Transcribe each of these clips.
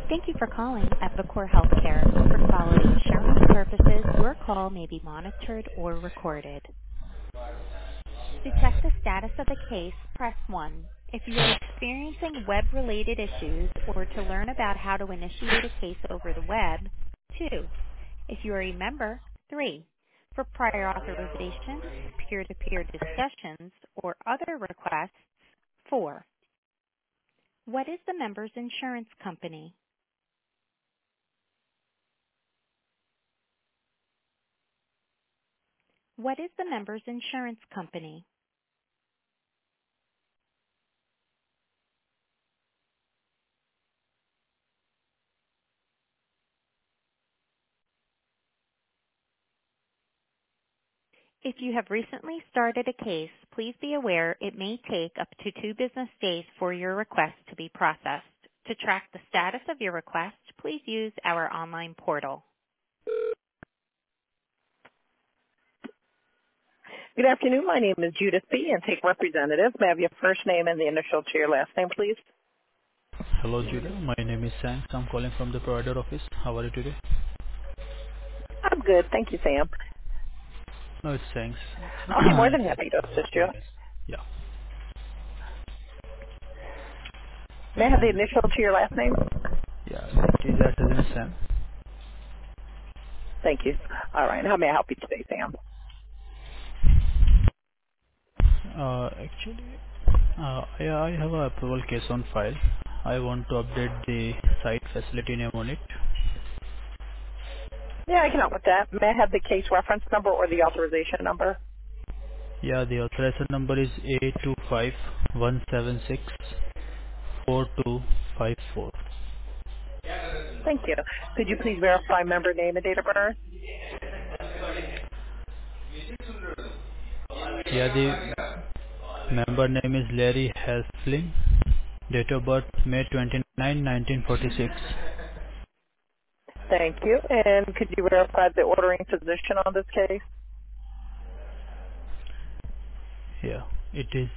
Thank you for calling Epicor Healthcare. For quality assurance purposes, your call may be monitored or recorded. To check the status of a case, press 1. If you are experiencing web-related issues or to learn about how to initiate a case over the web, 2. If you are a member, 3. For prior authorizations, peer-to-peer discussions, or other requests, 4. What is the member's insurance company? What is the member's insurance company? If you have recently started a case, please be aware it may take up to 2 business days for your request to be processed. To track the status of your request, please use our online portal. Good afternoon. My name is Judith B. and take representative. May I have your first name and the initial to your last name, please? Hello, Judah. My name is Sam. I'm calling from the provider office. How are you today? I'm good. Thank you, Sam. No, it's thanks. I'll be more than It's happy to assist you. yes. Yeah. May I have the initial to your last name? Yeah. It is at Sam. Thank you. All right. How may I help you today, Sam? Actually, I have a approval case on file. I want to update the site facility name on it. Yeah, I can help with that. May I have the case reference number or the authorization number? Yeah, the authorization number is A25176 4254. Thank you. Could you please verify member name and date of birth? Yeah, the member name is Larry Helfling. Date of birth May 29, 1946. Thank you. And could you verify the ordering physician on this case? Yeah, it is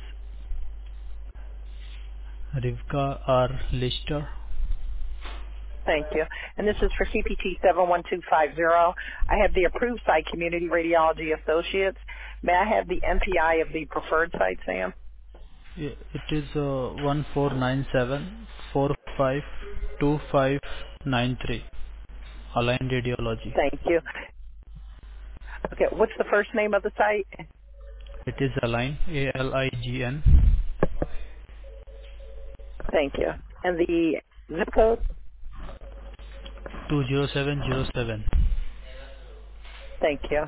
Rivka R. Lister. Thank you. And this is for CPT 71250. I have the approved site, Community Radiology Associates. May I have the NPI of the preferred site, Sam? Yeah, it is 1497452593. Align Radiology. Thank you. Okay, what's the first name of the site? It is Align, ALIGN, Thank you. And the zip code? 20707. Thank you.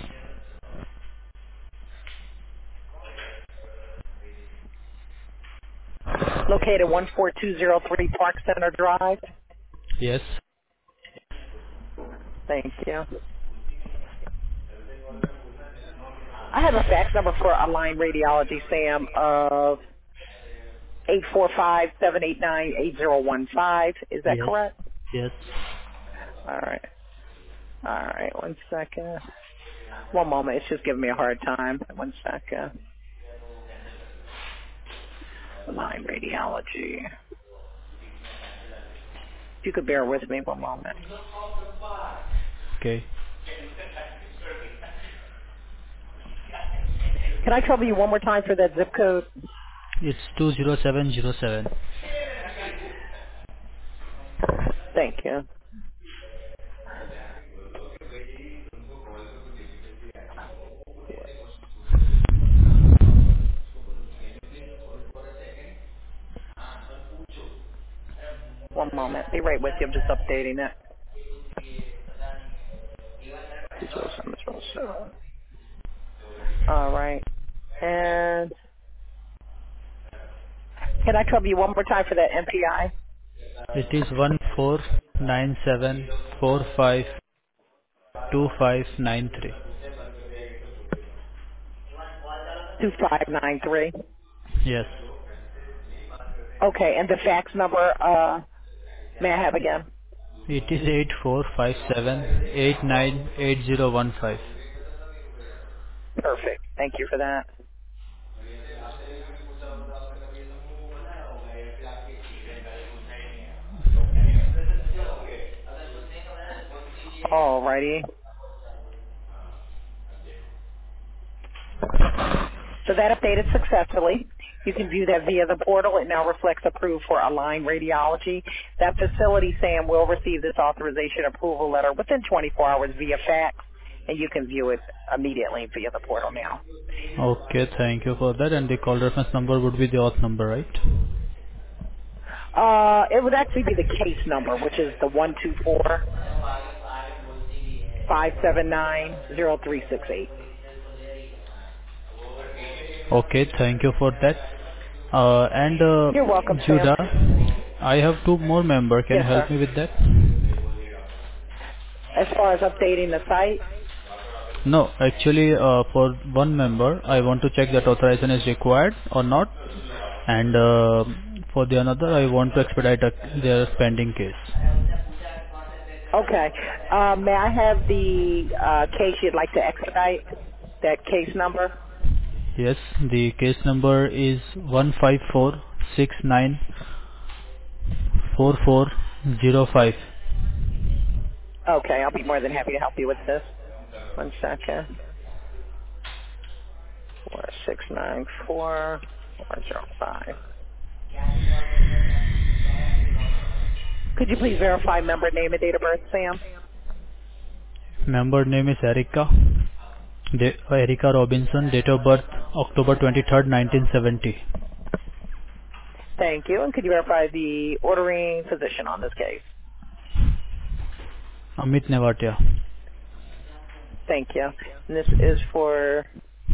Located 14203 Park Center Drive. Yes, Thank you. I have a fax number for Align Radiology, Sam, of 845-789-8015. Is that yes, correct? yes. All right. All right. One second. One moment. It's just giving me a hard time. One second. Align Radiology. If you could bear with me one moment. Okay. Can I trouble you one more time for that zip code? It's 20707. Thank you. One moment. Be right with you. I'm just updating it. 20707. All right. And can I trouble you one more time for that MPI? It is 1497452593. 2593. Yes. Okay. And the fax number, may I have again? It is 8457898015. Perfect. Thank you for that. Alrighty. So that updated successfully. You can view that via the portal. It now reflects approved for Align Radiology. That facility, Sam, will receive this authorization approval letter within 24 hours via fax, and you can view it immediately via the portal now. Okay, thank you for that. And the call reference number would be the auth number, right? It would actually be the case number, which is the 124-579-0368. Okay, thank you for that. And You're welcome, Sam. Judah, I have two more members. Can you Yes, help sir. me with that? As far as updating the site, No, actually, for one member, I want to check that authorization is required or not, and for the another, I want to expedite their pending case. okay. May I have the case you'd like to expedite? That case number? Yes, the case number is 154694405. Okay, I'll be more than happy to help you with this. 1 second. 4694405. Could you please verify member name and date of birth, Sam? Member name is Erica. Erica Robinson, date of birth October 23rd, 1970. Thank you. And could you verify the ordering physician on this case? Amit Nevatia. Thank you. And this is for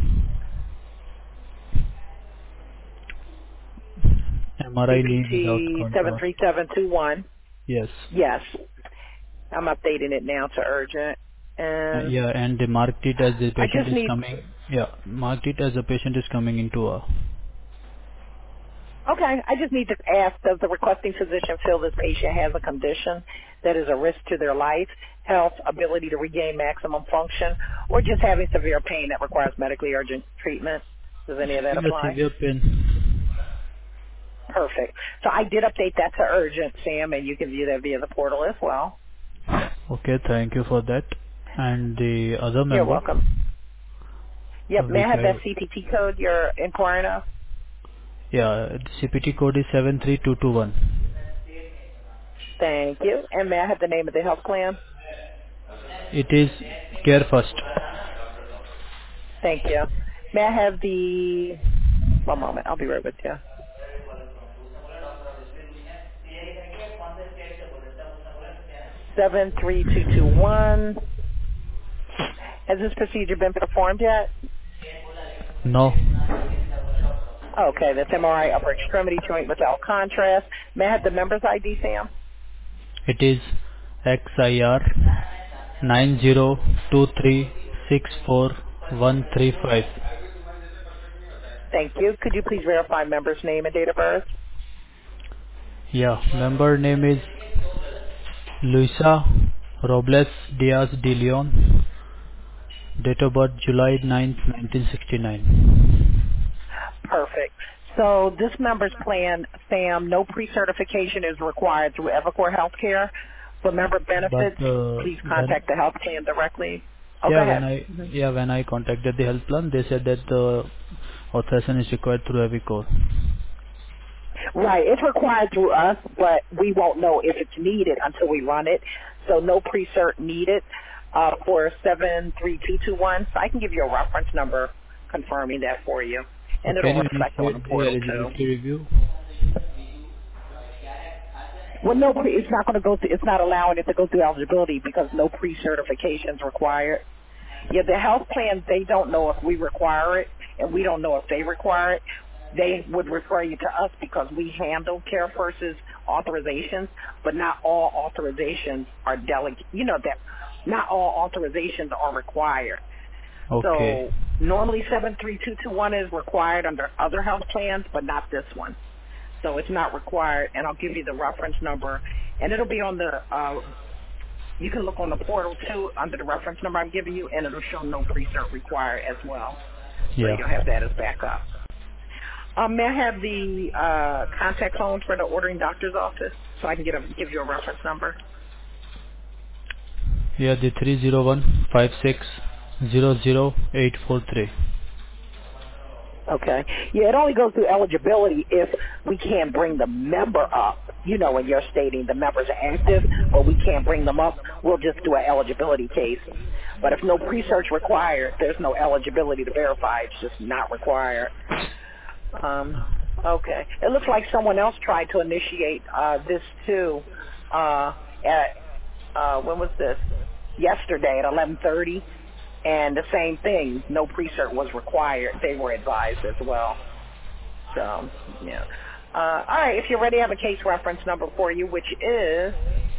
MRI knee without CPT contour. 73721. Yes. Yes. I'm updating it now to urgent. And Yeah, and they marked it as the I patient just is need, coming. Yeah, marked it as the patient is coming into a. okay, I just need to ask, does the requesting physician feel this patient has a condition that is a risk to their life, health, ability to regain maximum function, or just having severe pain that requires medically urgent treatment? Does any of that Yeah, apply? severe pain. Perfect. So I did update that to urgent, Sam, and you can view that via the portal as well. Okay, thank you for that. And the other You're member, welcome. Yep, may which I have that I, CPT code you're inquiring of? yeah, the CPT code is 73221. Thank you. And may I have the name of the health plan? It is Care First. Thank you. May I have the, one moment, I'll be right with you. 73221. Has this procedure been performed yet? No, Okay, that's MRI upper extremity joint without contrast. May I have the member's ID, Sam? it is XIR 902364135. Thank you. Could you please verify member's name and date of birth? Yeah, member name is Luisa Robles Diaz de Leon. Date of birth July 9th, 1969. Perfect. So this member's plan, Sam, no pre-certification is required through Evercore Healthcare. For member But benefits, please when contact the health plan directly. Oh, go yeah ahead. when I contacted the health plan, they said that the authorization is required through Avicor. Right. It's required through us, but we won't know if it's needed until we run it. So no pre-cert needed for 73221. So I can give you a reference number confirming that for you. So And can it'll you reflect on the initiate the portal too. eligibility review? Well, it's not going to go through, it's not allowing it to go through eligibility because no pre-certification is required. Yeah, the health plans, they don't know if we require it, and we don't know if they require it. They would refer you to us because we handle Care First's authorizations, but not all authorizations are that not all authorizations are required. Okay. So normally 73221 is required under other health plans, but not this one. So it's not required, and I'll give you the reference number, and it'll be on the you can look on the portal too under the reference number I'm giving you, and it'll show no pre-cert required as well. So Yeah. you'll have that as backup. May I have the contact phone for the ordering doctor's office so I can give you a reference number? Yeah, the 301-56-00843. Okay. Yeah, it only goes through eligibility if we can't bring the member up. You know, when you're stating the members are active, but we can't bring them up, we'll just do an eligibility case. But if no pre-search required, there's no eligibility to verify. It's just not required. Okay. It looks like someone else tried to initiate this too. When was this? Yesterday at 11:30, and the same thing. No pre-cert was required. They were advised as well. So yeah. All right. If you're ready, I have a case reference number for you, which is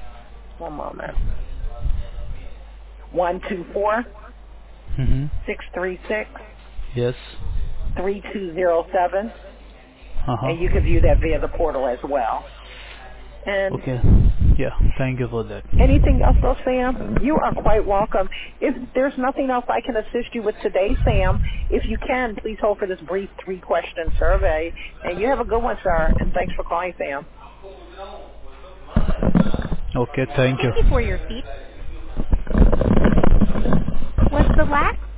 124 Mm-hmm. 636 Yes. 3207, Uh-huh. and you can view that via the portal as well. And Okay. Yeah, thank you for that. anything else, though, Sam? You are quite welcome. If there's nothing else I can assist you with today, Sam, if you can, please hold for this brief 3-question survey. And you have a good one, sir. And thanks for calling, Sam. Okay, thank Thank you. you for your feedback. Was the last